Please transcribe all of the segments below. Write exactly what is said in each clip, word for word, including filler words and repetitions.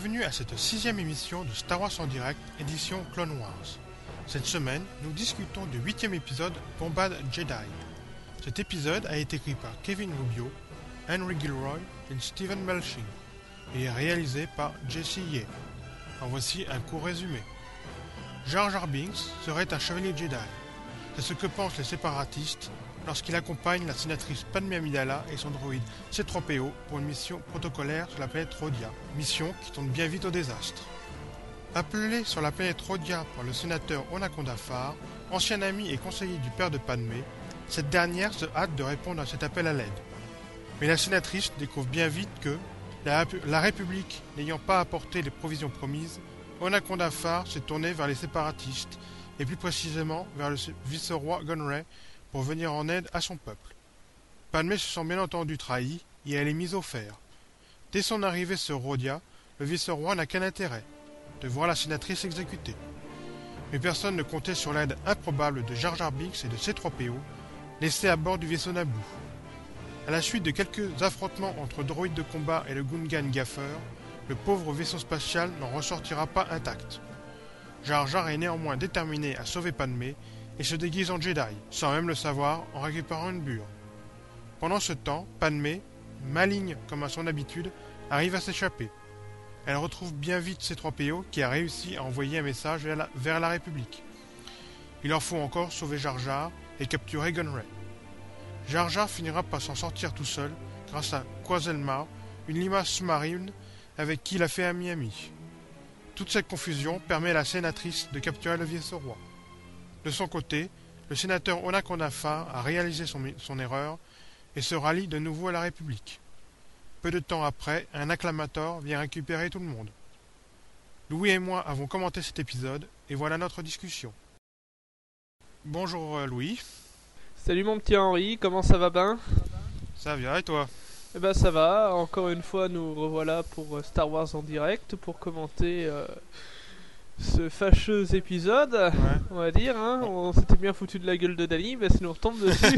bienvenue à cette sixième émission de Star Wars en direct, édition Clone Wars. Cette semaine, nous discutons du huitième épisode Bombad Jedi. Cet épisode a été écrit par Kevin Rubio, Henry Gilroy et Stephen Melching et est réalisé par Jesse Ye. En voici un court résumé. Jar Jar Binks serait un chevalier Jedi. C'est ce que pensent les séparatistes lorsqu'il accompagne la sénatrice Padmé Amidala et son droïde C trois P O pour une mission protocolaire sur la planète Rhodia, mission qui tourne bien vite au désastre. Appelé sur la planète Rhodia par le sénateur Onaconda Dafar, ancien ami et conseiller du père de Padmé, cette dernière se hâte de répondre à cet appel à l'aide. Mais la sénatrice découvre bien vite que, la, la République n'ayant pas apporté les provisions promises, Onaconda Dafar s'est tourné vers les séparatistes, et plus précisément vers le vice-roi Gunray, pour venir en aide à son peuple. Padmé se sent bien entendu trahie, et elle est mise au fer. Dès son arrivée sur Rhodia, le vice-roi n'a qu'un intérêt, de voir la sénatrice exécutée. Mais personne ne comptait sur l'aide improbable de Jar Jar Binks et de C trois P O, laissés à bord du vaisseau Naboo. À la suite de quelques affrontements entre droïdes de combat et le Gungan Gaffer, le pauvre vaisseau spatial n'en ressortira pas intact. Jar Jar est néanmoins déterminé à sauver Padmé et se déguise en Jedi, sans même le savoir, en récupérant une bure. Pendant ce temps, Padmé, maligne comme à son habitude, arrive à s'échapper. Elle retrouve bien vite C trois P O qui a réussi à envoyer un message vers la, vers la République. Il leur faut encore sauver Jar Jar et capturer Gunray. Jar Jar finira par s'en sortir tout seul grâce à Quazelma, une limace sous-marine avec qui il a fait ami-ami. Toute cette confusion permet à la sénatrice de capturer le vice-roi. De son côté, le sénateur Onaconda Dafar a réalisé son, son erreur et se rallie de nouveau à la République. Peu de temps après, un acclamator vient récupérer tout le monde. Louis et moi avons commenté cet épisode et voilà notre discussion. Bonjour euh, Louis. Salut mon petit Henri, comment ça va ben? Ça va bien et toi? Eh ben ça va, encore une fois nous revoilà pour Star Wars en direct pour commenter euh, ce fâcheux épisode, ouais. On va dire, hein. On s'était bien foutu de la gueule de Dany, mais ça nous retombe dessus.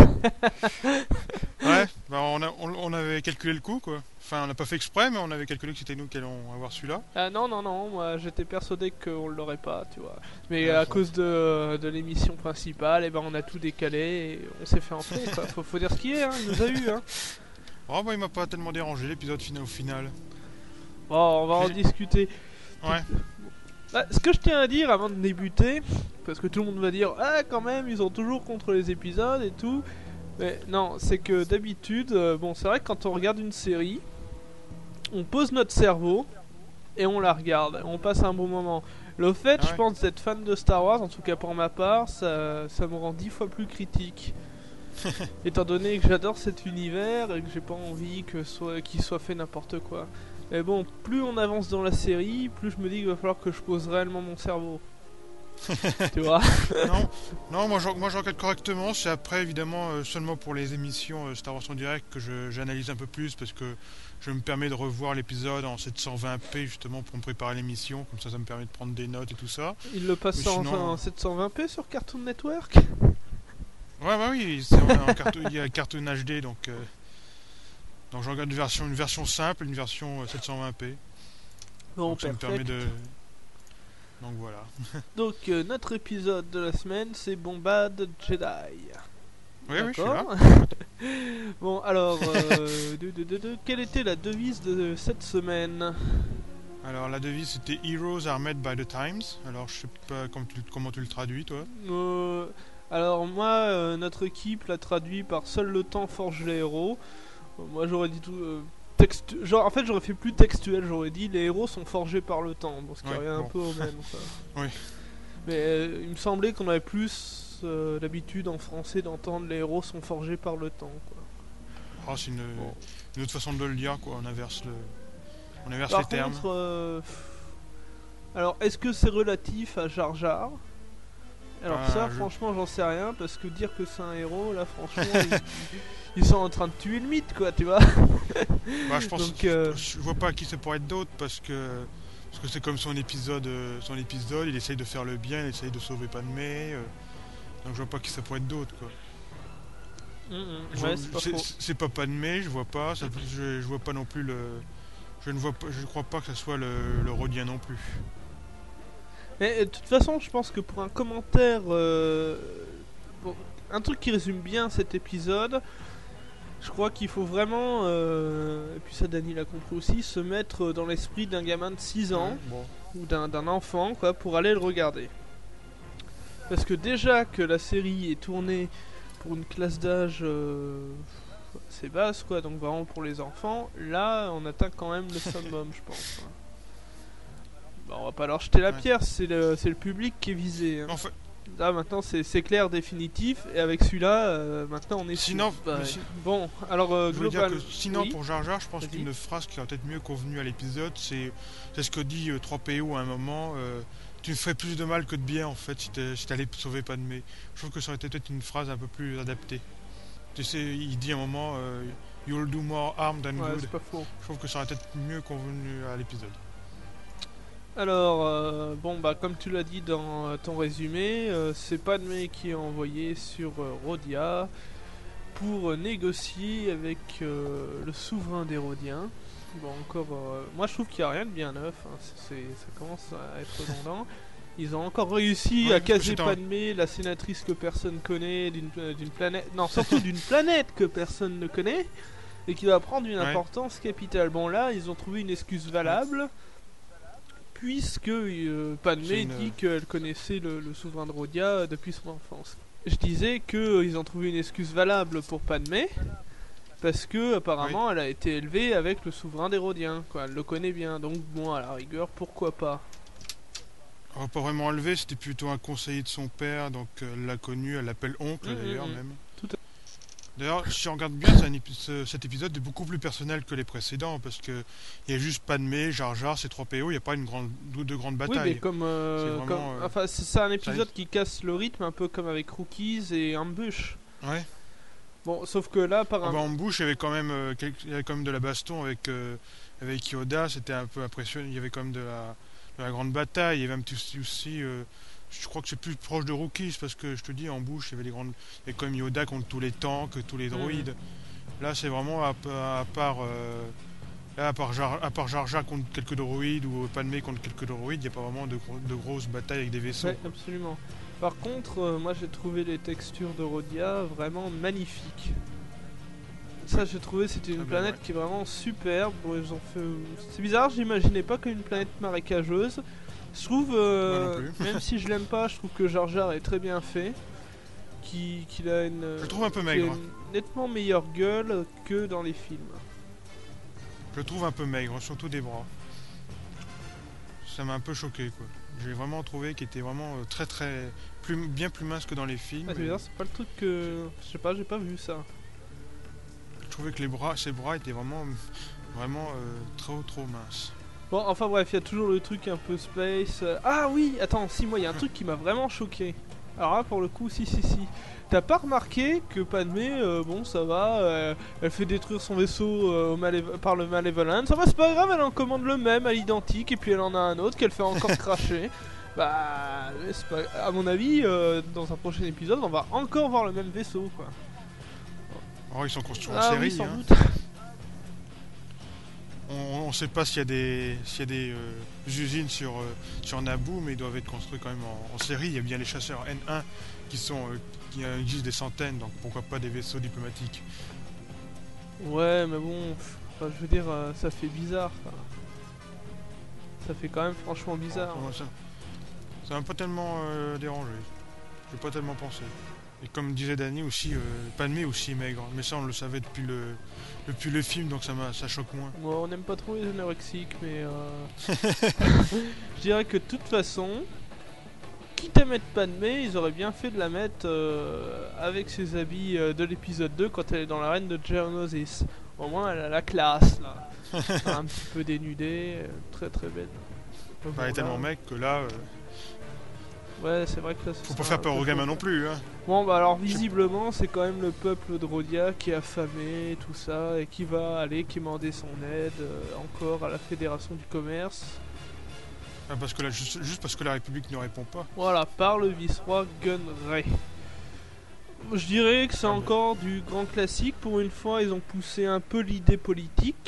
Ouais, bah on, a, on, on avait calculé le coup quoi. Enfin on n'a pas fait exprès mais on avait calculé que c'était nous qui allions avoir celui-là. Ah non non non, moi j'étais persuadé qu'on l'aurait pas, tu vois. Mais ouais, à cause de, de l'émission principale, eh ben on a tout décalé et on s'est fait enfler quoi. Faut, faut dire ce qui est, hein. Il nous a eu hein. Oh bah il m'a pas tellement dérangé l'épisode final au final. Bon on va en discuter. Ouais. Bah, ce que je tiens à dire avant de débuter, parce que tout le monde va dire ah quand même ils ont toujours contre les épisodes et tout. Mais non, c'est que d'habitude, euh, bon c'est vrai que quand on regarde une série, on pose notre cerveau et on la regarde, on passe un bon moment. Le fait, ah ouais. Je pense, d'être fan de Star Wars, en tout cas pour ma part, ça, ça me rend dix fois plus critique. Étant donné que j'adore cet univers et que j'ai pas envie que soit, qu'il soit fait n'importe quoi. Mais bon, plus on avance dans la série, plus je me dis qu'il va falloir que je pose réellement mon cerveau. Tu vois? Non, non, moi je, moi je regarde correctement. C'est après évidemment euh, seulement pour les émissions euh, Star Wars en direct que je, j'analyse un peu plus parce que je me permets de revoir l'épisode en sept cent vingt p justement pour me préparer l'émission. Comme ça, ça me permet de prendre des notes et tout ça. Il le passe en, sinon, en sept cent vingt p sur Cartoon Network? Ouais, bah oui, c'est en, en cartoon, il y a Cartoon H D donc. Euh, donc je regarde une version, une version simple, une version euh, sept cent vingt p. Bon, donc ça perfect. me permet de. Donc voilà. Donc euh, notre épisode de la semaine c'est Bombad Jedi. Oui, oui, je suis là. Bon alors, euh, de, de, de, de, quelle était la devise de cette semaine? Alors la devise c'était Heroes are made by the times. Alors je sais pas comment tu, comment tu le traduis toi. Euh, alors moi, euh, notre équipe l'a traduit par seul le temps forge les héros. Euh, moi j'aurais dit tout... Euh, Textu... Genre, en fait, j'aurais fait plus textuel, j'aurais dit les héros sont forgés par le temps, bon, ce qui ouais, revient bon. un peu au même. Ça. Oui. Mais euh, il me semblait qu'on avait plus euh, l'habitude en français d'entendre les héros sont forgés par le temps. Quoi. Oh, c'est une, bon. une autre façon de le dire, quoi. On inverse, le... On inverse par les termes. Contre, euh... alors, est-ce que c'est relatif à Jar Jar? Alors, euh, ça, je... franchement, j'en sais rien, parce que dire que c'est un héros, là, franchement. il... Ils sont en train de tuer le mythe, quoi, tu vois. Bah, je pense, Donc, euh... je, je vois pas qui ça pourrait être d'autre parce que parce que c'est comme son épisode, euh, son épisode, il essaye de faire le bien, il essaye de sauver Padmé. Euh, donc je vois pas qui ça pourrait être d'autre, quoi. Mmh, je, ouais, c'est, pas c'est, c'est pas Padmé, je vois pas. Ça, je, je vois pas non plus le, je ne vois pas, je ne crois pas que ce soit le, le Rhodien non plus. Mais de toute façon, je pense que pour un commentaire, euh, bon, un truc qui résume bien cet épisode, je crois qu'il faut vraiment, euh, et puis ça Dany l'a compris aussi, se mettre dans l'esprit d'un gamin de six ans, Ouais, bon. ou d'un d'un enfant, quoi, pour aller le regarder. Parce que déjà que la série est tournée pour une classe d'âge euh, assez basse, quoi, donc vraiment pour les enfants, là on atteint quand même le summum, je pense. Hein. Bah, on va pas leur jeter la Ouais. pierre, c'est le, c'est le public qui est visé. Hein. En fait, Là maintenant c'est c'est clair, définitif, et avec celui-là, euh, maintenant on est Sinon, sûr. Bah, mais si- Bon, alors euh, je voulais global. dire que sinon oui. pour Jar Jar, je pense Vas-y. qu'une phrase qui aurait peut-être mieux convenu à l'épisode, c'est c'est ce que dit euh, trois P O à un moment. euh, tu me ferais plus de mal que de bien en fait si t'es- si t'allais sauver Padmé. Je trouve que ça aurait été peut-être une phrase un peu plus adaptée. Tu sais, il dit à un moment euh, You'll do more harm than Ouais, good. c'est pas faux. Je trouve que ça aurait peut-être mieux convenu à l'épisode. Alors, euh, bon, bah, comme tu l'as dit dans euh, ton résumé, euh, c'est Padmé qui est envoyé sur euh, Rhodia pour euh, négocier avec euh, le souverain des Rhodiens. Bon, encore, euh, moi je trouve qu'il n'y a rien de bien neuf, hein, c'est, c'est- ça commence à être redondant. Ils ont encore réussi Ouais, à parce que caser c'est un- Padmé, la sénatrice que personne connaît, d'une, euh, d'une planète. Non, surtout d'une planète que personne ne connaît, et qui va prendre une Ouais. importance capitale. Bon, là, ils ont trouvé une excuse valable. Puisque euh, Padmé C'est une- dit qu'elle connaissait le, le souverain de Rhodia euh, depuis son enfance. Je disais qu'ils ont trouvé une excuse valable pour Padmé, parce que apparemment elle a été élevée avec le souverain des Rhodiens, quoi. Elle le connaît bien, donc bon, à la rigueur, pourquoi pas. Alors, pas vraiment élevé, c'était plutôt un conseiller de son père, donc euh, elle l'a connu, elle l'appelle oncle Mmh, d'ailleurs mmh, même. tout à- D'ailleurs, si on regarde bien, c'est un épi- ce- cet épisode est beaucoup plus personnel que les précédents, parce que il y a juste Padmé, Jar Jar, ces trois P O, il n'y a pas une grande, de, de grande Oui, bataille. mais comme, euh, C'est vraiment, comme- euh, enfin, c'est c'est un épisode qui casse le rythme, un peu comme avec Rookies et Ambush. Ouais. Bon, sauf que là, Ah par bah, en bouche, il y avait quand même, euh, quel- il y avait quand même de la baston avec euh, avec Yoda, c'était un peu impressionnant. Il y avait quand même de la, de la grande bataille. Il y avait un petit aussi, aussi, euh, je crois que c'est plus proche de Rookies parce que je te dis en bouche, il y avait des grandes, il y avait quand même Yoda contre tous les tanks, tous les droïdes. Là, c'est vraiment à, à part euh, là, à part Jar, à part Jar Jar contre quelques droïdes ou Padmé contre quelques droïdes, il n'y a pas vraiment de, gros- de grosses batailles avec des vaisseaux. Ouais, absolument. Par contre, euh, moi j'ai trouvé les textures de Rhodia vraiment magnifiques. Ça, j'ai trouvé c'était une Ah ben planète ouais. qui est vraiment superbe. Bon, ils ont fait... C'est bizarre, j'imaginais pas qu'une planète marécageuse. Je trouve, euh, Moi non plus. même si je l'aime pas, je trouve que Jar Jar est très bien fait. Qui- Qu'il a une, Je le trouve un peu qu'il a maigre. une nettement meilleure gueule que dans les films. Je le trouve un peu maigre, surtout des bras. Ça m'a un peu choqué quoi. J'ai vraiment trouvé qu'il était vraiment euh, très très plus, bien plus mince que dans les films. Ah, c'est et bizarre, c'est pas le truc que... Je sais pas, j'ai pas vu ça. je trouvais que les bras, ses bras étaient vraiment vraiment euh, trop trop minces. Bon, enfin bref, il y a toujours le truc un peu space. euh, Ah oui, attends, si, moi, il y a un truc qui m'a vraiment choqué. Alors là, pour le coup, si, si, si. T'as pas remarqué que Padmé, euh, bon, ça va, euh, elle fait détruire son vaisseau euh, au Malév- par le Malevolent. Ça va, c'est pas grave, elle en commande le même à l'identique, et puis elle en a un autre qu'elle fait encore cracher. Bah, c'est pas... à mon avis, euh, dans un prochain épisode, on va encore voir le même vaisseau, quoi. Oh, ils sont construits en Ah série. oui, sans hein. doute. On ne sait pas s'il y a des, s'il y a des euh, usines sur, euh, sur Naboo, mais ils doivent être construits quand même en, en série. Il y a bien les chasseurs N un qui, sont, euh, qui euh, existent des centaines, donc pourquoi pas des vaisseaux diplomatiques. Ouais, mais bon, pff, enfin, je veux dire, euh, ça fait bizarre, quoi. Ça fait quand même franchement bizarre. Ouais, ça ça m'a pas tellement euh, dérangé. J'ai pas tellement pensé. Et comme disait Dany aussi, euh, Padmé aussi est maigre. Mais ça on le savait depuis le, depuis le film, donc ça, m'a, ça choque moins. Moi, on n'aime pas trop les anorexiques, mais euh... je dirais que de toute façon, quitte à mettre Padmé, ils auraient bien fait de la mettre euh, avec ses habits euh, de l'épisode deux quand elle est dans l'arène de Geonosis. Au moins, elle a la classe, là. Un petit peu dénudée, euh, très très belle. Bah, Bon, elle est tellement là, maigre que là, euh, Ouais, c'est vrai que là, ce faut sera pas faire un peur peu aux gamins chaud. non plus. Hein. Bon, bah alors visiblement, c'est quand même le peuple de Rhodia qui est affamé et tout ça, et qui va aller quémander son aide euh, encore à la Fédération du Commerce. Ah, parce que là, juste, juste parce que la République ne répond pas. Voilà, par le vice-roi Gunray. Je dirais que c'est Ah bah. encore du grand classique. Pour une fois, ils ont poussé un peu l'idée politique.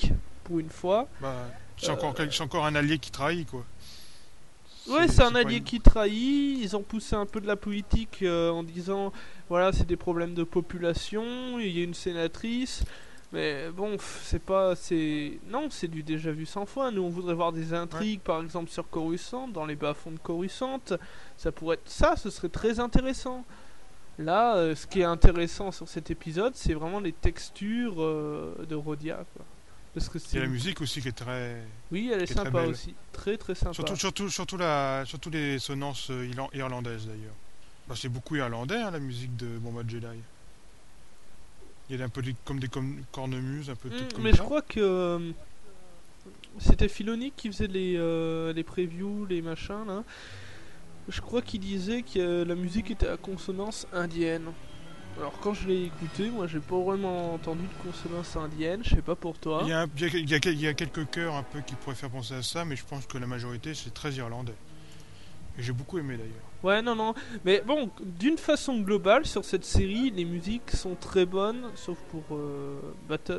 pour une fois. Bah, c'est, Euh, encore, quel- c'est encore un allié qui trahit, quoi. Ouais, C'est, c'est un c'est pas allié une- qui trahit. Ils ont poussé un peu de la politique euh, en disant voilà, c'est des problèmes de population. Il y a une sénatrice. Mais bon, pff, c'est pas. c'est Non, c'est du déjà vu cent fois. Nous, on voudrait voir des intrigues, par exemple, sur Coruscant, dans les bas-fonds de Coruscant. Ça pourrait être ça, ce serait très intéressant. Là, euh, ce qui est intéressant sur cet épisode, c'est vraiment les textures euh, de Rhodia, quoi. Parce que Il y c'est. a la musique aussi qui est très. Oui, elle est qui est très sympa belle. aussi. Très très sympa. Surtout, surtout, surtout, la, surtout les sonnances euh, irlan- irlandaises d'ailleurs. Bah, c'est beaucoup irlandais hein, la musique de Bomba Jedi. Il y a un peu des, comme des comme, cornemuses, un peu Mm, toutes comme mais ça. je crois que euh, c'était Filoni qui faisait les, euh, les previews, les machins là. Je crois qu'il disait que euh, la musique était à consonance indienne. Alors quand je l'ai écouté, moi j'ai pas vraiment entendu de consonance indienne, je sais pas pour toi. Il y, a un- il, y a, il y a- il y a quelques chœurs un peu qui pourraient faire penser à ça, mais je pense que la majorité c'est très irlandais. Et j'ai beaucoup aimé d'ailleurs. Ouais, non, non. Mais bon, d'une façon globale, sur cette série, les musiques sont très bonnes, sauf pour euh, Battle.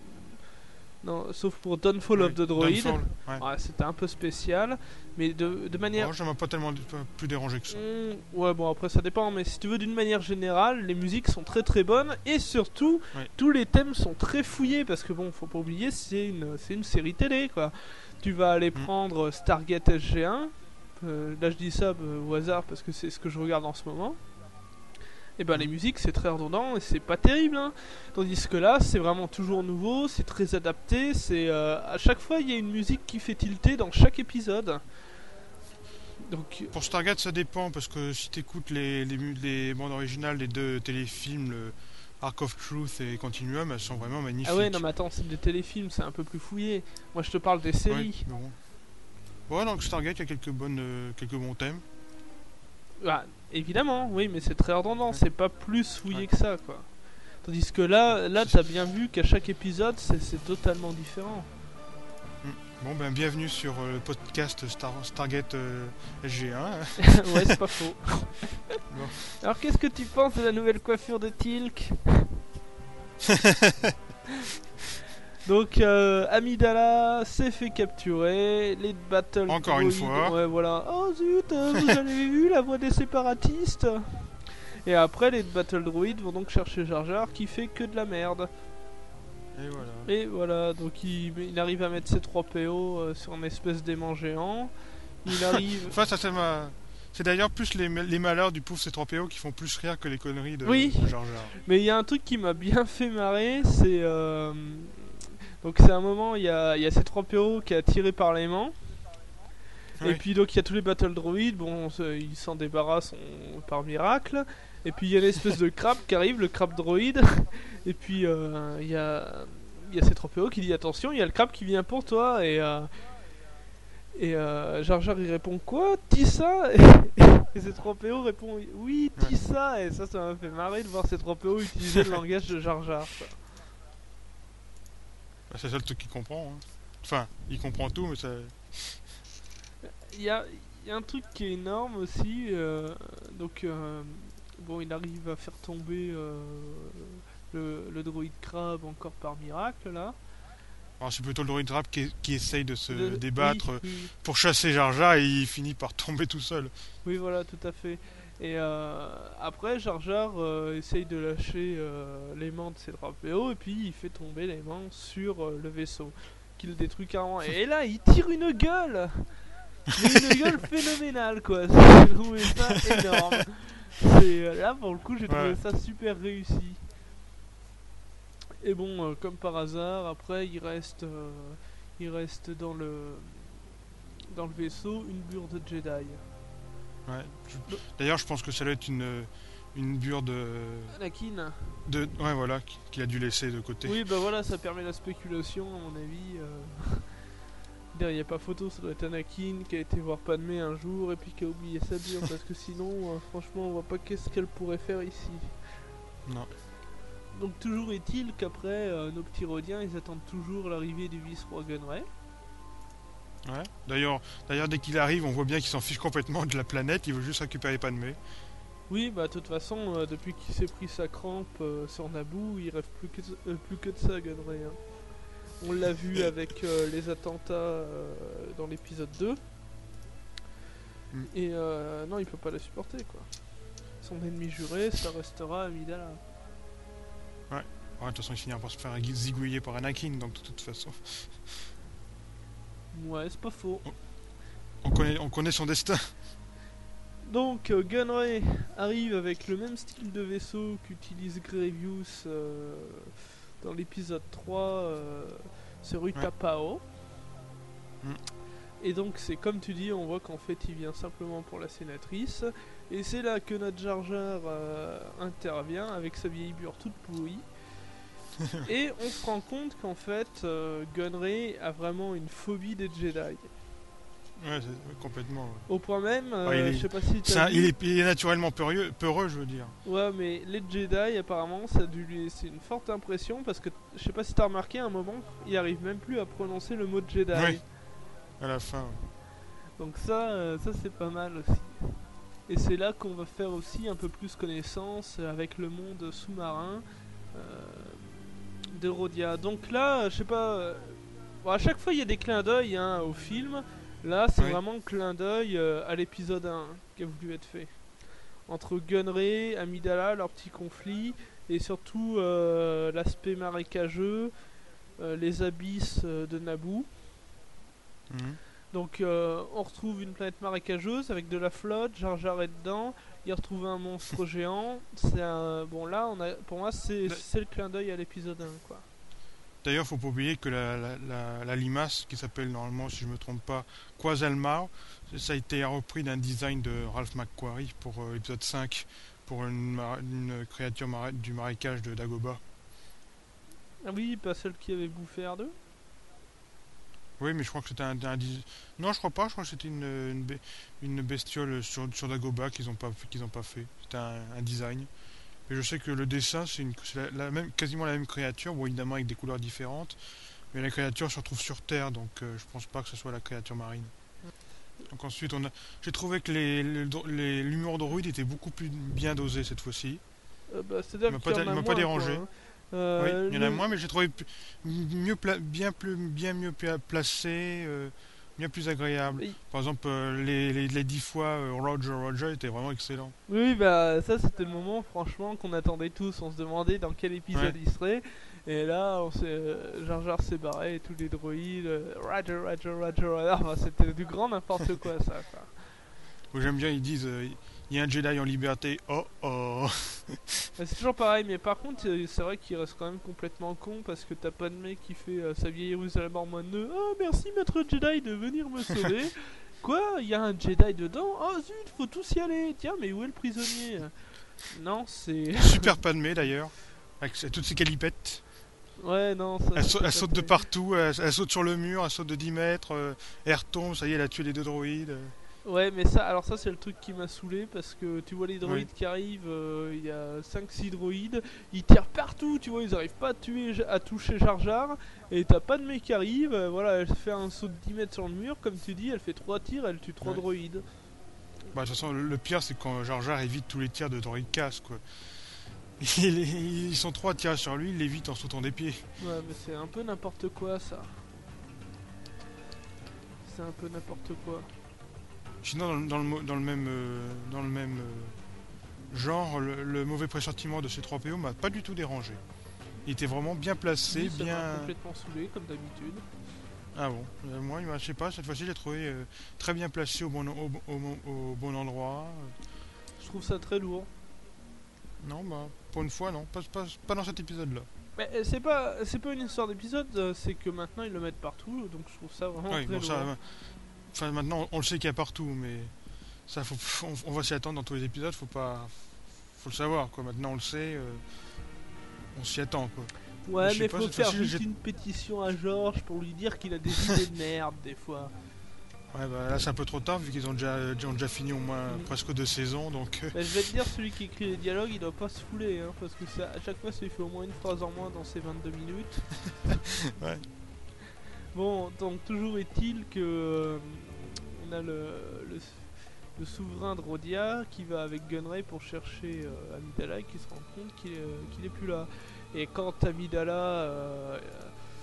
Non, sauf pour Downfall of the Droid. Downfall, ouais. Ouais, c'était un peu spécial, mais de, de manière. Bon, ça m'a pas tellement pas plus dérangé que ça. Mm, ouais, bon, après ça dépend, mais si tu veux, d'une manière générale, les musiques sont très très bonnes et surtout, Ouais. tous les thèmes sont très fouillés parce que bon, faut pas oublier, c'est une, c'est une série télé quoi. Tu vas aller Mm. prendre Stargate S G un, euh, là je dis ça euh, au hasard parce que c'est ce que je regarde en ce moment. Et ben les musiques c'est très redondant et c'est pas terrible hein. Tandis que là c'est vraiment toujours nouveau, c'est très adapté, c'est euh, à chaque fois il y a une musique qui fait tilter dans chaque épisode. Donc Pour Stargate, ça dépend parce que si t'écoutes les, les, mu- les bandes originales des deux téléfilms, le Arc of Truth et Continuum, elles sont vraiment magnifiques. ah ouais non mais attends c'est des téléfilms c'est un peu plus fouillé. Moi je te parle des séries. Ouais, mais bon. Ouais, donc Stargate, il y a quelques, bonnes, euh, quelques bons thèmes. Ah, évidemment oui mais c'est très redondant, Ouais. c'est pas plus fouillé Ouais. que ça quoi. Tandis que là là C'est- t'as bien vu qu'à chaque épisode c'est c'est totalement différent. Bon, ben bienvenue sur euh, le podcast Star, Stargate euh, S G un. Ouais c'est pas faux. Alors qu'est-ce que tu penses de la nouvelle coiffure de Tilk? Donc euh, Amidala s'est fait capturer, les Battle Encore une Droids, fois. ouais voilà, oh zut, euh, vous avez vu la voix des séparatistes? Et après les Battle Droids vont donc chercher Jar Jar qui fait que de la merde. Et voilà. Et voilà, donc il, il arrive à mettre ses trois P O euh, sur une espèce d'aimant géant. Il arrive... Enfin, ça, ça m'a- c'est d'ailleurs plus les, les malheurs du pauvre C trois P O qui font plus rire que les conneries de, Oui. de Jar Jar. Mais il y a un truc qui m'a bien fait marrer, c'est... euh, Donc c'est un moment, il y a, il y a C trois P O qui a tiré par l'aimant. Et Oui. puis donc il y a tous les Battle Droids, bon se- ils s'en débarrassent on- par miracle. Et puis il y a une espèce de crabe qui arrive, le crabe droïde. Et puis euh, il y a, il y a C trois P O qui dit attention, il y a le crabe qui vient pour toi. Et, euh, et euh, Jar Jar il répond quoi? Tissa? Et C trois P O répond oui Tissa. Et ça ça m'a fait marrer de voir C trois P O utiliser le langage de Jar Jar. quoi. Bah, c'est ça le truc qu'il comprend. hein. Enfin, il comprend tout, mais ça. Il y a, il y a un truc qui est énorme aussi. euh, donc, euh, bon, il arrive à faire tomber euh, le, le droïde crabe encore par miracle là. Alors, c'est plutôt le droïde rap qui, qui essaye de se Le- débattre oui, oui, pour chasser Jar Jar et il finit par tomber tout seul. oui, voilà, tout à fait. Et euh, après, Jar Jar euh, essaye de lâcher euh, l'aimant de C trois P O et puis il fait tomber l'aimant sur euh, le vaisseau, qui le détruit carrément. Et là, il tire une gueule! Mais une gueule phénoménale quoi, j'ai trouvé ça énorme. C'est, euh, là pour le coup j'ai trouvé Ouais. ça super réussi. Et bon euh, comme par hasard après il reste euh, il reste dans le dans le vaisseau une bure de Jedi. Ouais. Je- D'ailleurs, je pense que ça doit être une, une bure de, Anakin. de. Ouais, voilà, qu'il a dû laisser de côté. Oui bah voilà ça permet la spéculation à mon avis. Euh... Il n'y a pas photo, ça doit être Anakin qui a été voir Padmé un jour et puis qui a oublié sa bure parce que sinon euh, franchement on voit pas qu'est-ce qu'elle pourrait faire ici. Non. Donc toujours est-il qu'après euh, nos petits Rhodiens ils attendent toujours l'arrivée du vice-roi Gunray. Ouais. D'ailleurs, d'ailleurs, dès qu'il arrive, on voit bien qu'il s'en fiche complètement de la planète. Il veut juste récupérer Padmé. Oui bah de toute façon euh, depuis qu'il s'est pris sa crampe euh, sur Naboo il rêve plus que, euh, plus que de ça Gunray. Hein. On l'a vu avec euh, les attentats euh, dans l'épisode deux. Mm. Et euh, non, il peut pas la supporter, quoi. Son ennemi juré, ça restera Amidala. Ouais. Ouais, de toute façon, il finira par se faire zigouiller par Anakin, donc de toute façon. Ouais, c'est pas faux. On, on, connaît, on connaît son destin. Donc, euh, Gunray arrive avec le même style de vaisseau qu'utilise Grievous euh, dans l'épisode trois euh, sur Utapao. Ouais. Mm. Et donc, c'est comme tu dis, on voit qu'en fait, il vient simplement pour la sénatrice. Et c'est là que notre Jar Jar euh, intervient avec sa vieille bure toute pourrie. Et on se rend compte qu'en fait, euh, Gunray a vraiment une phobie des Jedi. Ouais, c'est, complètement. Ouais. Au point même, euh, ah, est, je sais pas si t'as vu... il, est, il est naturellement peureux, peureux, je veux dire. Ouais, mais les Jedi, apparemment, ça a dû lui laisser une forte impression parce que je sais pas si t'as remarqué, à un moment, il arrive même plus à prononcer le mot Jedi. Oui. À la fin. Ouais. Donc ça, euh, ça c'est pas mal aussi. Et c'est là qu'on va faire aussi un peu plus connaissance avec le monde sous-marin euh, de Rodia. Donc là, je sais pas. Euh, bon, à chaque fois il y a des clins d'œil hein, au film. Là, c'est oui. vraiment un clin d'œil euh, à l'épisode un qui a voulu être fait. Entre Gunray, Amidala, leur petit conflit, et surtout euh, l'aspect marécageux, euh, les abysses euh, de Naboo. Mmh. Donc euh, on retrouve une planète marécageuse avec de la flotte, Jar Jar est dedans, il retrouve un monstre géant. C'est un... Bon là, on a... pour moi, c'est, c'est le clin d'œil à l'épisode un, quoi. D'ailleurs, faut pas oublier que la, la, la, la limace, qui s'appelle normalement, si je me trompe pas, Quasalmar, ça a été repris d'un design de Ralph McQuarrie pour euh, l'épisode cinq, pour une, une créature maré- du marécage de Dagobah. Ah oui, pas celle qui avait bouffé R deux ? Oui, mais je crois que c'était un, un, un... Non, je crois pas, je crois que c'était une, une, une bestiole sur, sur Dagobah qu'ils ont pas, qu'ils ont pas fait. C'était un, un design. Et je sais que le dessin, c'est, une, c'est la, la même, quasiment la même créature, bon évidemment avec des couleurs différentes, mais la créature se retrouve sur Terre, donc euh, je pense pas que ce soit la créature marine. Donc ensuite, on a, j'ai trouvé que les, les, les, l'humour droïde était beaucoup plus bien dosé cette fois-ci. Euh, bah, c'est-à-dire il m'a qu'il pas, y en a il m'a moins, pas dérangé. Quoi, hein. Euh, oui, il y en le... a moins, mais j'ai trouvé mieux pla- bien, plus, bien mieux placé, euh, bien plus agréable. Oui. Par exemple, euh, les, les, les dix fois euh, Roger Roger était vraiment excellent. Oui, bah ça c'était le moment franchement qu'on attendait tous. On se demandait dans quel épisode ouais. il serait. Et là, on s'est, euh, Jar Jar s'est barré et tous les droïdes, euh, Roger Roger Roger Roger. Enfin, c'était du grand n'importe quoi ça. Quoi. Moi, j'aime bien, ils disent il euh, y a un Jedi en liberté. Oh oh. C'est toujours pareil, mais par contre, c'est vrai qu'il reste quand même complètement con parce que t'as pas de mec qui fait euh, sa vieille Jérusalem en mode oh merci maître Jedi de venir me sauver. Quoi, il y a un Jedi dedans? Oh zut, faut tous y aller. Tiens, mais où est le prisonnier? Non, c'est super Padmé d'ailleurs, avec toutes ses calipettes. Ouais, non, ça. Elle, sa- elle saute de partout, elle, elle saute sur le mur, elle saute de dix mètres, euh, elle retombe, ça y est, elle a tué les deux droïdes. Ouais, mais ça, alors ça c'est le truc qui m'a saoulé parce que tu vois les droïdes oui. qui arrivent, il euh, y a cinq six droïdes, ils tirent partout, tu vois, ils arrivent pas à tuer, à toucher Jar Jar, et t'as pas de mec qui arrive, euh, voilà, elle fait un saut de dix mètres sur le mur, comme tu dis, elle fait trois tirs, elle tue trois ouais. droïdes. Bah de toute façon, le, le pire c'est quand Jar Jar évite tous les tirs de droïdes casse, quoi. Il, ils sont trois tirs sur lui, il l'évite en sautant des pieds. Ouais, mais c'est un peu n'importe quoi ça. C'est un peu n'importe quoi. Sinon, dans, dans, le, dans le même, euh, dans le même euh, genre, le, le mauvais pressentiment de C trois P O m'a pas du tout dérangé. Il était vraiment bien placé, oui, ça bien. m'a complètement saoulé comme d'habitude. Ah bon, euh, moi, je sais pas, cette fois-ci, j'ai trouvé euh, très bien placé au bon, au, au, au, au bon endroit. Je trouve ça très lourd. Non, bah, pour une fois, non, pas, pas, pas dans cet épisode-là. Mais c'est pas, c'est pas une histoire d'épisode, c'est que maintenant ils le mettent partout, donc je trouve ça vraiment oui, très bon, lourd. Ça, Enfin, maintenant, on le sait qu'il y a partout, mais ça, faut, on, on va s'y attendre dans tous les épisodes. Faut pas, faut le savoir, quoi. Maintenant, on le sait, euh, on s'y attend, quoi. Ouais, mais, mais pas, faut faire juste une pétition à Georges pour lui dire qu'il a des idées de merde des fois. Ouais, bah là, c'est un peu trop tard vu qu'ils ont déjà, ont déjà fini au moins mmh. presque deux saisons, donc. Bah, je vais te dire, celui qui écrit les dialogues, il doit pas se fouler, hein, parce que ça, à chaque fois, ça lui fait au moins une phrase en moins dans ses vingt-deux minutes. Ouais. Bon, donc toujours est-il que euh, on a le, le, le souverain de Rodia qui va avec Gunray pour chercher euh, Amidala et qui se rend compte qu'il est, qu'il est plus là. Et quand Amidala euh,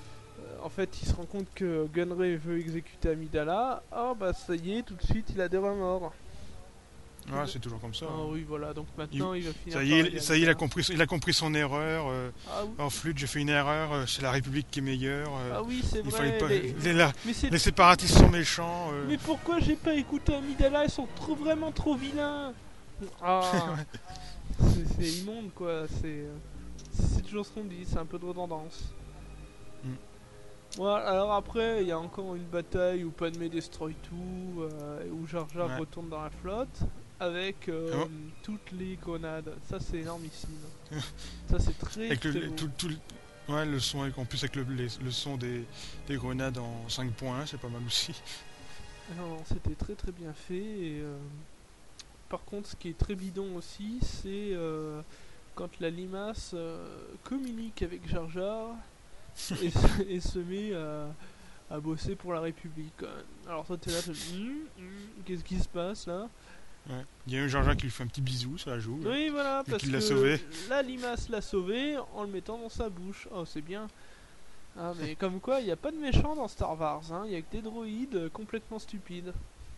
en fait, il se rend compte que Gunray veut exécuter Amidala. Oh bah ça y est, tout de suite, il a des remords. Ouais, c'est toujours comme ça. Ah hein. oui, voilà, donc maintenant il, il va finir Ça y par est, aller ça y est, il a Amidala. compris, il a compris son erreur. Euh, Ah oui, en flûte, j'ai fait une erreur. euh, c'est la République qui est meilleure. euh, ah oui c'est il fallait vrai. pas. Les... Les, la- Mais, c'est... les séparatistes sont méchants. euh. Mais pourquoi j'ai pas écouté Amidala? Ils sont trop, vraiment trop vilains. Ah, c'est, c'est immonde quoi. C'est, c'est toujours ce qu'on dit, c'est un peu de redondance. Mm. Voilà, alors après, il y a encore une bataille où Padmé destroy tout, euh, et où Jar Jar Ouais. retourne dans la flotte avec euh, Ah bon toutes les grenades. Ça, c'est énormissime. Ça, c'est très, Avec le, très le- beau. tout, tout le- ouais, le son, avec- en plus avec le, les- le son des, des grenades en cinq point un, c'est pas mal aussi. Non, non, c'était très très bien fait. Et, euh, par contre, ce qui est très bidon aussi, c'est euh, quand la limace euh, communique avec Jar Jar et, se- et se met à, à bosser pour la République. quand même. Alors toi, t'es là, tu dis, Hum, hum, qu'est-ce qui se passe là? Ouais. Il y a eu Jean-Jacques qui lui fait un petit bisou sur la joue. là. Oui, voilà, Vu parce qu'il que l'a sauvé. la limace l'a sauvé en le mettant dans sa bouche. Oh, c'est bien. Ah, mais comme quoi, il n'y a pas de méchants dans Star Wars, hein. Il y a que des droïdes euh, complètement stupides.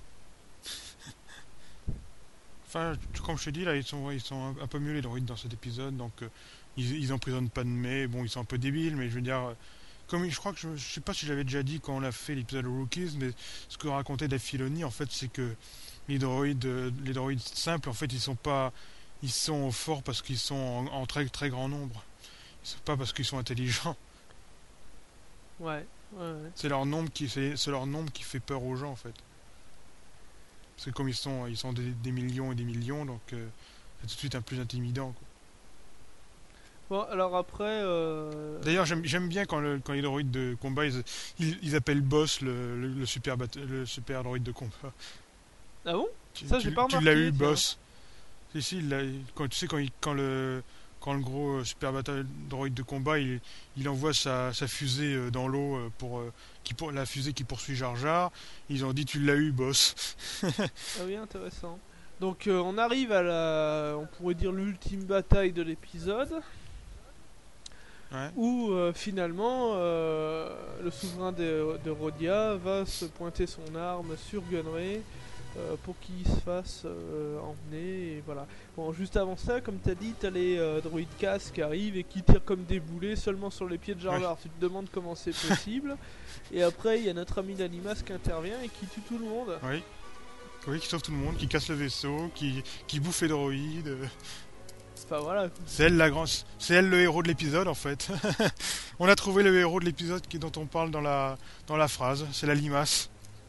Enfin, tu- comme je te dis, là, ils sont, ils sont un, un peu mieux les droïdes dans cet épisode, donc euh, ils, ils emprisonnent Padmé. Bon, ils sont un peu débiles, mais je veux dire, euh, comme je crois que je, je sais pas si j'avais déjà dit quand on a fait l'épisode Rookies, mais ce que racontait Dave Filoni, en fait, c'est que les droïdes, euh, les droïdes simples, en fait, ils sont pas, ils sont forts parce qu'ils sont en, en très très grand nombre. Ils sont pas parce qu'ils sont intelligents. Ouais, ouais, ouais. C'est leur nombre qui, c'est, c'est leur nombre qui fait peur aux gens, en fait. Parce que comme ils sont, ils sont des, des millions et des millions, donc euh, c'est tout de suite un plus intimidant, quoi. Bon, alors après, euh... D'ailleurs, j'aime, j'aime bien quand, le, quand les droïdes de combat, ils, ils, ils appellent Boss le, le, le super, bat- le super droïde de combat. ah bon? Tu, Ça, tu- j'ai pas tu l'as remarqué, eu, tiens. Boss. Si, si, il l'a- quand, tu sais, quand, il- quand, le, quand le gros euh, super bata- droïde de combat, il, il envoie sa, sa fusée euh, dans l'eau, euh, pour, euh, qui, pour la fusée qui poursuit Jar Jar, ils ont dit tu l'as eu, Boss. Ah oui, intéressant. Donc euh, on arrive à la, on pourrait dire l'ultime bataille de l'épisode, Ouais. où euh, finalement euh, le souverain de, de Rhodia va se pointer son arme sur Gunray euh, pour qu'il se fasse euh, emmener, et voilà. Bon, juste avant ça, comme t'as dit, t'as les euh, droïdes casse qui arrivent et qui tirent comme des boulets seulement sur les pieds de Jar Jar. Tu te demandes comment c'est possible. Et après, il y a notre ami l'animas qui intervient et qui tue tout le monde. Oui. Oui, qui sauve tout le monde, qui casse le vaisseau, qui, qui bouffe les droïdes. euh. Enfin voilà. C'est elle la grande, c'est elle le héros de l'épisode en fait. On a trouvé le héros de l'épisode qui dont on parle dans la dans la phrase, c'est la limace.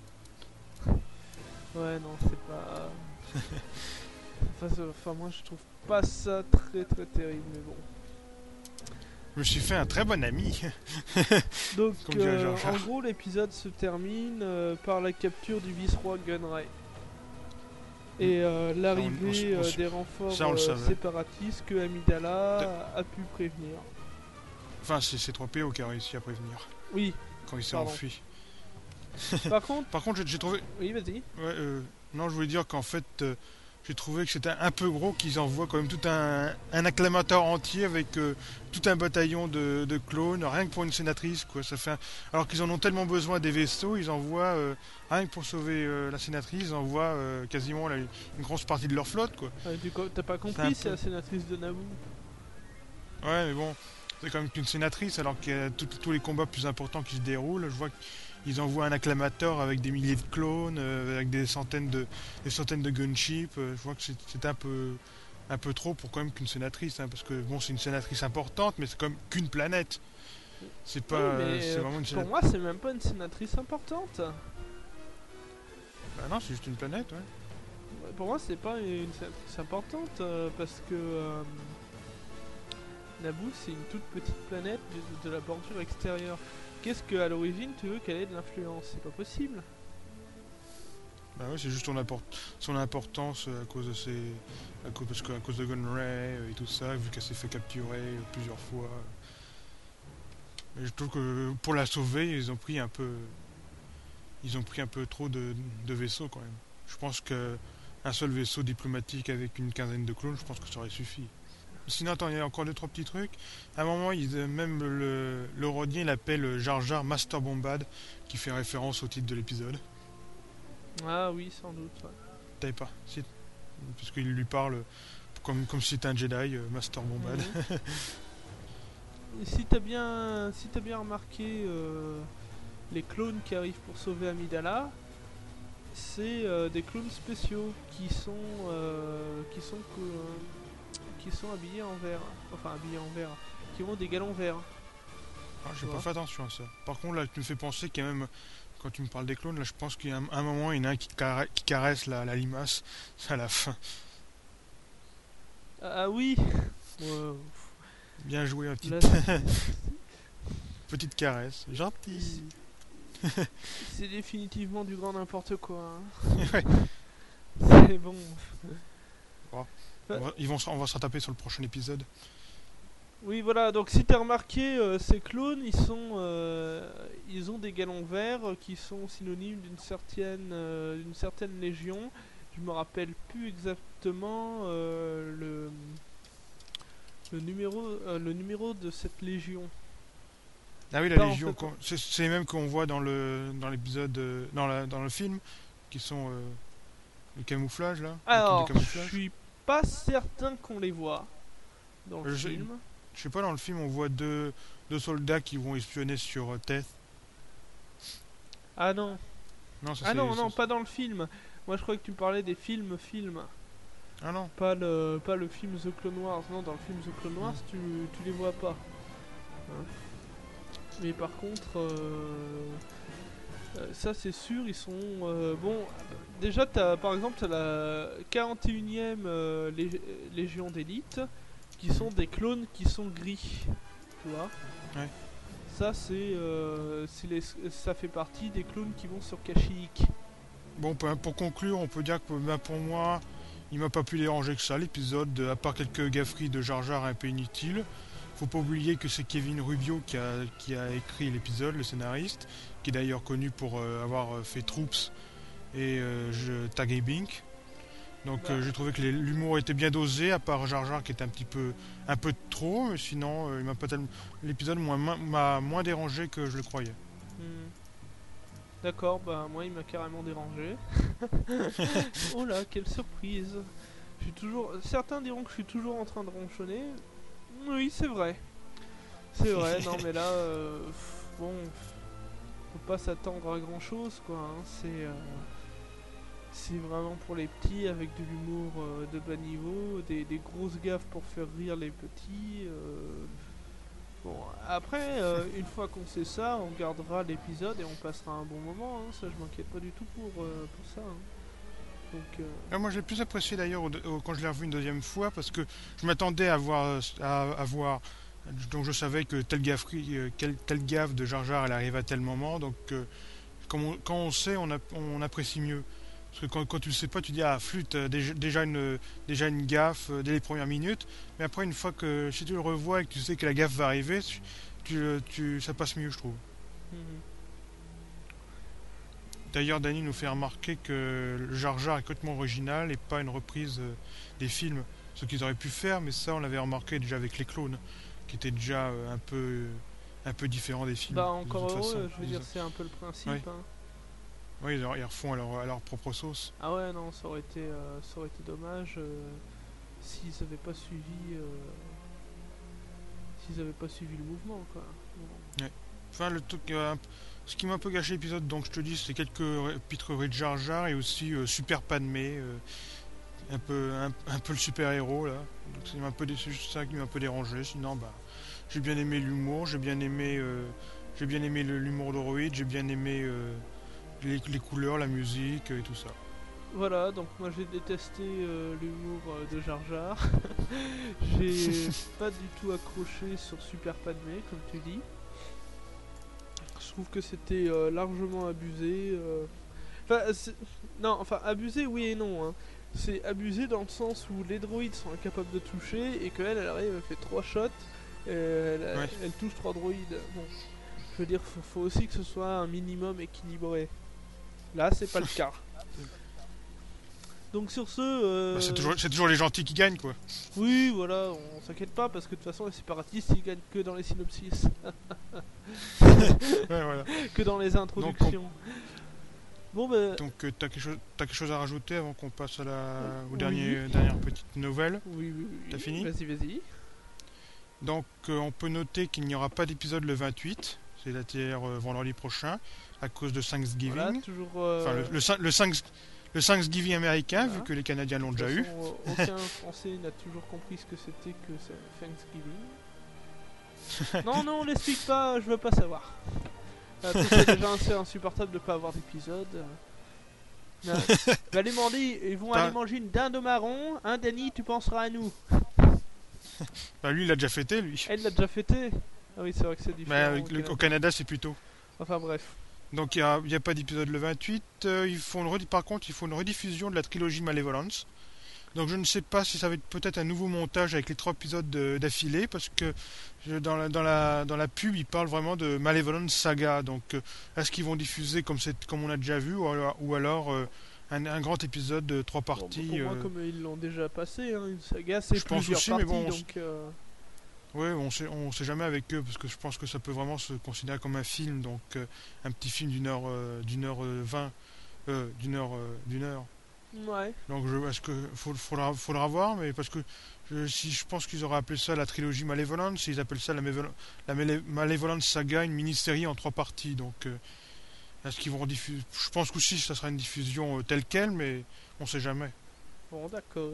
Ouais, non, c'est pas. enfin, c'est- enfin, moi je trouve pas ça très très terrible, mais bon. Je me suis fait un très bon ami. Donc, Comme dirait euh, Jar Jar. en gros, l'épisode se termine euh, par la capture du vice-roi Gunray. Et euh, l'arrivée on- on- euh, des renforts ça, on le euh, savait. séparatistes que Amidala a pu prévenir. Enfin, c'est c'est trois P O qui a réussi à prévenir Oui, quand il s'est Pardon. enfui. par contre, Par contre, j'ai- j'ai trouvé. oui, vas-y. Ouais, euh, non, je voulais dire qu'en fait, euh, j'ai trouvé que c'était un peu gros qu'ils envoient quand même tout un, un acclamateur entier avec euh, tout un bataillon de, de clones, rien que pour une sénatrice, quoi. Ça fait un- Alors qu'ils en ont tellement besoin des vaisseaux, ils envoient, euh, rien que pour sauver euh, la sénatrice, ils envoient euh, quasiment la- une grosse partie de leur flotte, quoi. Euh, du coup, t'as pas un compris, c'est peu- la sénatrice de Naboo. Ouais, mais bon, c'est quand même qu'une sénatrice, alors qu'il y a tout- tous les combats plus importants qui se déroulent. Je vois qu'ils envoient un acclamateur avec des milliers de clones, euh, avec des centaines de, des centaines de gunships. euh, je vois que c'est c'est un peu, un peu trop pour quand même qu'une sénatrice, hein, parce que bon, c'est une sénatrice importante, mais c'est comme qu'une planète. C'est pas, Oui, mais, euh, c'est euh, vraiment une Pour sénatrice. moi, c'est même pas une sénatrice importante. Bah non, c'est juste une planète, ouais. Ouais, Pour moi, c'est pas une sénatrice importante euh, parce que euh, Naboo, c'est une toute petite planète de, de la bordure extérieure. Qu'est-ce que à l'origine tu veux qu'elle ait de l'influence? C'est pas possible. Bah ouais, c'est juste son, import- son importance euh, à cause de ses, à cause, parce que à cause de Gunray euh, et tout ça, vu qu'elle s'est fait capturer euh, plusieurs fois. Mais je trouve que pour la sauver, ils ont pris un peu, ils ont pris un peu trop de, de vaisseaux quand même. Je pense que un seul vaisseau diplomatique avec une quinzaine de clones, je pense que ça aurait suffi. sinon, attends, il y a encore deux trois petits trucs. À un moment, il, même le, le Rodien, il appelle Jar Jar Master Bombad, qui fait référence au titre de l'épisode. Ah oui, sans doute. Ouais. T'avais pas si, parce qu'il lui parle comme, comme si c'était un Jedi, euh, Master Bombad. Mhm. Et si t'as bien, si t'as bien remarqué euh, les clones qui arrivent pour sauver Amidala, c'est euh, des clones spéciaux qui sont euh, qui sont euh, qui sont habillés en vert, enfin habillés en vert, qui ont des galons verts. Ah, j'ai Tu pas vois. fait attention à ça. Par contre, là, tu me fais penser qu'il y a même, quand tu me parles des clones, là, je pense qu'il y a un, un moment, il y en a un qui, caresse, qui caresse la, la limace à la fin. Ah, ah oui. Ouais, Bien joué, une là, petite, c'est- petite caresse. Gentil. c'est définitivement du grand n'importe quoi. Ouais. Hein. C'est bon. Bon. On va, ils vont, se- on va se retaper sur le prochain épisode. Oui, voilà, donc si t'as remarqué, euh, ces clones, ils sont, euh, ils ont des galons verts euh, qui sont synonymes d'une certaine, euh, d'une certaine légion. Je me rappelle plus exactement euh, le, le numéro, euh, le numéro de cette légion. Ah oui, la Pas en Légion, fait- qu'on- c'est c'est les mêmes qu'on voit dans le dans l'épisode, euh, dans, la, dans le film, qui sont euh, le camouflage, là. L'équipe de Alors, je camouflage. suis pas certain qu'on les voit dans le Euh, je- film. Je sais pas, dans le film, on voit deux, deux soldats qui vont espionner sur euh, Teth. Ah non, Non, ça ah c'est. non, ça, non, c'est- pas dans le film. Moi, je croyais que tu parlais des films, films. Ah non. Pas le, pas le film The Clone Wars. Non, dans le film The Clone Wars, Mm. tu, tu les vois pas. Hein. Mais par contre, euh, euh, ça c'est sûr, ils sont... euh, bon, déjà, t'as, par exemple, t'as la quarante et unième euh, lég- Légion d'élite, qui sont des clones qui sont gris. Tu vois. Ouais. Ça, c'est... euh, c'est les- ça fait partie des clones qui vont sur Kashyyyk. Bon, pour, pour conclure, on peut dire que ben, pour moi, il m'a pas pu déranger que ça, l'épisode, à part quelques gafferies de Jar Jar un peu inutiles. Faut pas oublier que c'est Kevin Rubio qui a, qui a écrit l'épisode, le scénariste, qui est d'ailleurs connu pour euh, avoir euh, fait Troops et euh, je, Tag et Bink. Donc Bah. euh, j'ai trouvé que les- l'humour était bien dosé, à part Jar Jar qui était un petit peu, un peu trop, mais sinon euh, il m'a pas tellement- l'épisode m'a moins, m'a moins dérangé que je le croyais. Hmm. D'accord, bah moi il m'a carrément dérangé. Oh là, quelle surprise. Je suis toujours. Certains diront que je suis toujours en train de ronchonner. Oui, c'est vrai. C'est vrai, non mais là, euh, pff, bon, faut pas s'attendre à grand chose quoi. Hein. C'est, euh, c'est vraiment pour les petits avec de l'humour euh, de bas niveau, des, des grosses gaffes pour faire rire les petits. euh. Bon, après, euh, une fois qu'on sait ça, on gardera l'épisode et on passera un bon moment. Hein. Ça, je m'inquiète pas du tout pour, euh, pour ça. Hein. Donc, euh, Ah, moi, je l'ai plus apprécié d'ailleurs au- au- quand je l'ai revu une deuxième fois parce que je m'attendais à voir, à, à voir. Donc, je savais que telle gafferie, euh, quelle- telle gaffe de Jar Jar elle arrive à tel moment. Donc, euh, comme on- quand on sait, on, ap- on apprécie mieux. Parce que quand, quand tu le sais pas, tu dis ah flûte, euh, déjà, déjà une, déjà une gaffe euh, dès les premières minutes. Mais après, une fois que si tu le revois et que tu sais que la gaffe va arriver, tu, tu, tu- ça passe mieux, je trouve. mhm. D'ailleurs, Danny nous fait remarquer que le Jar Jar est complètement original et pas une reprise euh, des films. Ce qu'ils auraient pu faire, mais ça, on l'avait remarqué déjà avec les clones, qui étaient déjà euh, un peu, un peu différents des films. Bah de encore toute heureux, façon. je veux Ils- dire, c'est un peu le principe. Oui. Hein. Oui, ils, ils refont à leur, à leur propre sauce. Ah ouais, non, ça aurait été, euh, ça aurait été dommage euh, s'ils avaient pas suivi, euh, s'ils avaient pas suivi le mouvement, quoi. Bon. Enfin, le truc, euh, un p- ce qui m'a un peu gâché l'épisode, donc je te dis, c'est quelques ré- pitreries de Jar Jar et aussi euh, Super Padmé, euh, un peu, un, un peu le super héros là. Donc c'est un peu dé- c'est juste ça qui m'a un peu dérangé. Sinon, bah, j'ai bien aimé l'humour, j'ai bien aimé, euh, j'ai bien aimé le- l'humour d'Horoïde, j'ai bien aimé euh, les, les couleurs, la musique euh, et tout ça. Voilà, donc moi j'ai détesté euh, l'humour euh, de Jar Jar. J'ai pas du tout accroché sur Super Padmé, comme tu dis. Je trouve que c'était euh, largement abusé. euh. Enfin, c'est- non, enfin abusé, oui et non. Hein. C'est abusé dans le sens où les droïdes sont incapables de toucher et qu'elle, elle arrive, elle fait trois shots, et elle, Ouais. elle touche trois droïdes. Bon, je veux dire, faut, faut aussi que ce soit un minimum équilibré. Là, c'est pas le cas. Donc sur ce... Euh... Bah, c'est toujours, c'est toujours les gentils qui gagnent, quoi. Oui, voilà, on s'inquiète pas, parce que de toute façon, les séparatistes, ils gagnent que dans les synopsis. Ouais, voilà. Que dans les introductions. Donc, on... Bon, bah... Donc euh, t'as quelque, chose... t'as quelque chose à rajouter avant qu'on passe à la... Oui. aux derniers... dernières petites nouvelles? Oui, oui, oui. T'as fini? Vas-y, vas-y. Donc euh, on peut noter qu'il n'y aura pas d'épisode le vingt-huit, c'est-à-dire euh, vendredi prochain, à cause de Thanksgiving. Voilà, toujours... Euh... Enfin, le, le, le, le, le Thanksgiving américain, voilà. vu que les Canadiens l'ont déjà façon, eu. Euh, aucun Français n'a toujours compris ce que c'était que Thanksgiving. Non, non, on l'explique pas, je veux pas savoir. Euh, c'est déjà assez insupportable de pas avoir d'épisode. Euh, bah, les mandis, ils vont aller manger une dinde au marron. Hein, Danny, tu penseras à nous. Bah, lui, il l'a déjà fêté, lui. Elle l'a déjà fêté. Ah oui, c'est vrai que c'est différent. Mais, au, Canada. au Canada, c'est plus tôt. Enfin, bref. Donc, il n'y a, a pas d'épisode le vingt-huit. Euh, ils font une par contre, il faut une rediffusion de la trilogie Malevolence. Donc, je ne sais pas si ça va être peut-être un nouveau montage avec les trois épisodes d'affilée, parce que je, dans, la, dans, la, dans la pub, ils parlent vraiment de Malevolence Saga. Donc, euh, est-ce qu'ils vont diffuser comme, comme on a déjà vu, ou alors, ou alors euh, un, un grand épisode de trois parties? Bon, pour moi, euh... comme ils l'ont déjà passé, hein, une saga, c'est plusieurs pense aussi, parties, mais bon, donc... Euh... Oui, on sait, on sait jamais avec eux, parce que je pense que ça peut vraiment se considérer comme un film, donc euh, un petit film d'une heure, euh, d'une heure euh, vingt, euh, d'une heure, euh, d'une heure. Ouais. Donc, je, est-ce que faut, faudra, faudra voir, mais parce que je, si je pense qu'ils auraient appelé ça la trilogie Malevolence, ils appellent ça la, la Malevolence Saga, une mini-série en trois parties. Donc, euh, est-ce qu'ils vont diffuser? Je pense qu'aussi ça sera une diffusion euh, telle quelle, mais on sait jamais. Bon, d'accord.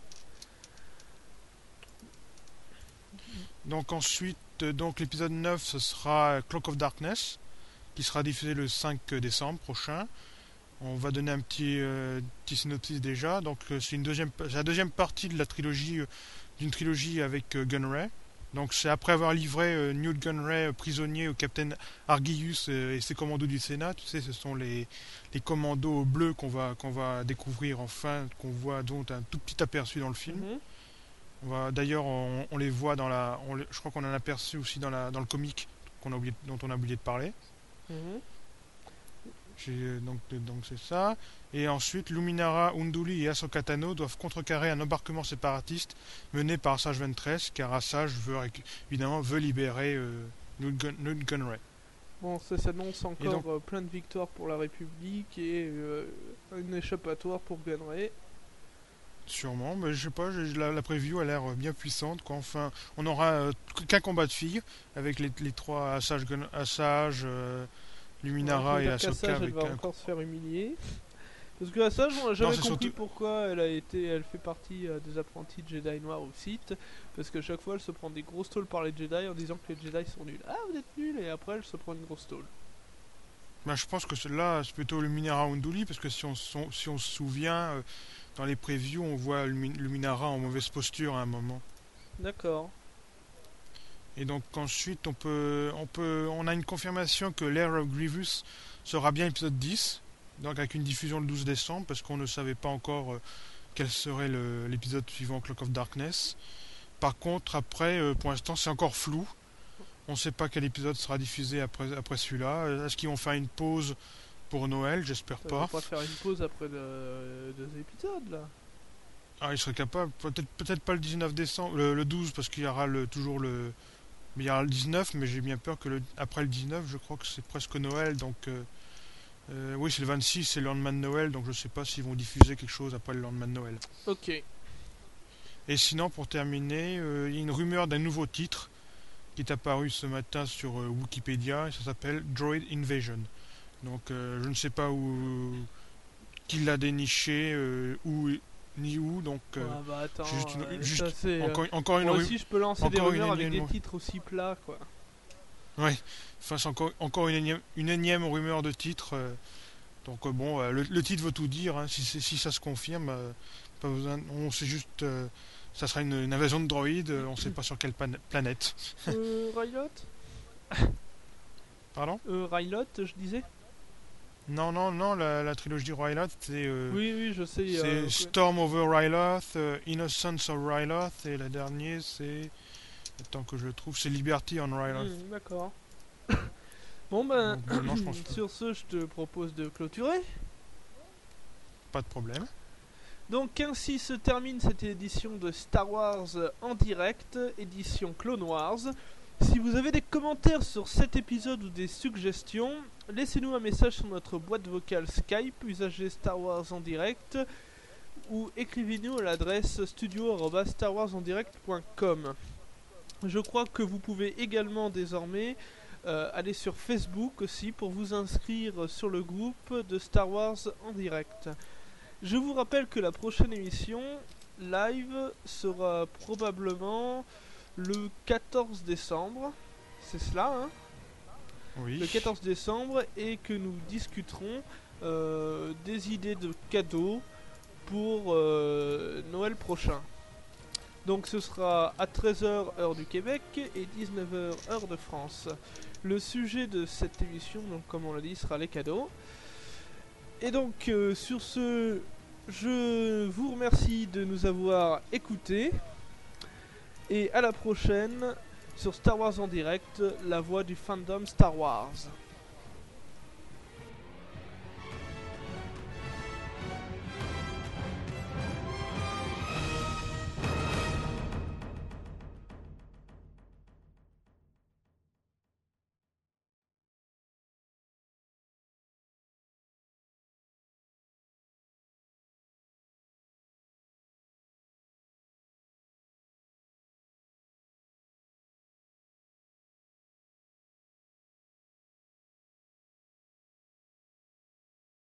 Donc ensuite, euh, donc l'épisode neuf, ce sera Cloak of Darkness, qui sera diffusé le cinq décembre prochain. On va donner un petit, euh, petit synopsis déjà. Donc euh, c'est une deuxième, c'est la deuxième partie de la trilogie, euh, d'une trilogie avec euh, Gunray. Donc c'est après avoir livré euh, Newt Gunray euh, prisonnier au capitaine Argyus euh, et ses commandos du Sénat. Tu sais, ce sont les, les commandos bleus qu'on va, qu'on va découvrir enfin, qu'on voit dont un tout petit aperçu dans le film. Mm-hmm. On va, d'ailleurs, on, on les voit dans la, on les, je crois qu'on en a aperçu aussi dans la, dans le comic qu'on a oublié, dont on a oublié de parler. Mm-hmm. Donc, donc c'est ça. Et ensuite, Luminara, Unduli et Ahsoka Tano doivent contrecarrer un embarquement séparatiste mené par Asajj Ventress, car Asajj veut évidemment veut libérer euh, Newt Gun Gunray. Bon, ça s'annonce encore donc, euh, plein de victoires pour la République et euh, un échappatoire pour Gunray. Sûrement, mais je sais pas, la, la preview a l'air bien puissante, quoi. Enfin, on aura euh, qu'un combat de filles avec les, les trois Asajj, Asajj euh, Luminara ouais, et Ahsoka. Elle va un... encore se faire humilier. Parce que Asajj, on n'a jamais non, compris surtout... pourquoi elle a été, elle fait partie euh, des apprentis de Jedi Noirs au Sith. Parce que chaque fois, elle se prend des grosses tôles par les Jedi en disant que les Jedi sont nuls. Ah, vous êtes nuls, et après, elle se prend une grosse tôle. Ben, je pense que celle-là, c'est plutôt Luminara Unduli, parce que si on, si on se souvient, euh, dans les previews, on voit Luminara en mauvaise posture à un moment. D'accord. Et donc ensuite, on peut, on peut, on a une confirmation que l'Air of Grievous sera bien épisode dix, donc avec une diffusion le douze décembre, parce qu'on ne savait pas encore euh, quel serait l'épisode suivant Cloak of Darkness. Par contre, après, euh, pour l'instant, c'est encore flou. On ne sait pas quel épisode sera diffusé après, après celui-là. Est-ce qu'ils vont faire une pause pour Noël? J'espère pas. Ils vont pas faire une pause après le, deux épisodes, là. Ah, ils seraient capables. Peut-être peut-être pas le dix-neuf décembre, le, le douze, parce qu'il y aura le, toujours le... Il y aura le dix-neuf, mais j'ai bien peur que le, après le dix-neuf, je crois que c'est presque Noël, donc... Euh, euh, oui, c'est le vingt-six, c'est le lendemain de Noël, donc je sais pas s'ils vont diffuser quelque chose après le lendemain de Noël. Ok. Et sinon, pour terminer, euh, il y a une rumeur d'un nouveau titre qui est apparu ce matin sur euh, Wikipédia, et ça s'appelle Droid Invasion. Donc euh, je ne sais pas où qui l'a déniché, euh, où ni où, donc euh, ah bah attends, juste, une, euh, juste ça, encore, encore une moi rumeur. aussi je peux lancer des rumeurs avec des titres aussi plats, quoi. Ouais, enfin c'est encore, encore une, énième, une énième rumeur de titre. Euh, donc euh, bon, euh, le, le titre veut tout dire, hein, si, si ça se confirme, euh, pas besoin, on sait juste... Euh, ça sera une, une invasion de droïdes, euh, on sait pas sur quelle planète. euh, Rylot Pardon euh, Rylot, je disais. Non, non, non, la, la trilogie Ryloth, c'est... Euh, oui, oui, je sais. C'est euh, Storm over Ryloth, euh, Innocence of Ryloth, et la dernière, c'est... Attends que je le trouve, c'est Liberty on Ryloth. Mmh, d'accord. Bon ben, Donc, non, je pense sur ce, je te propose de clôturer. pas de problème. Donc ainsi se termine cette édition de Star Wars en direct, édition Clone Wars. Si vous avez des commentaires sur cet épisode ou des suggestions, laissez-nous un message sur notre boîte vocale Skype, usager Star Wars en direct, ou écrivez-nous à l'adresse studio arobase star wars en direct point com. Je crois que vous pouvez également désormais euh, aller sur Facebook aussi pour vous inscrire sur le groupe de Star Wars en direct. Je vous rappelle que la prochaine émission live sera probablement le quatorze décembre, c'est cela hein Oui. Le quatorze décembre, et que nous discuterons euh, des idées de cadeaux pour euh, Noël prochain. Donc ce sera à treize heures heure du Québec et dix-neuf heures heure de France. Le sujet de cette émission, donc comme on l'a dit, sera les cadeaux. Et donc euh, sur ce, je vous remercie de nous avoir écoutés. Et à la prochaine sur Star Wars en direct, la voix du fandom Star Wars.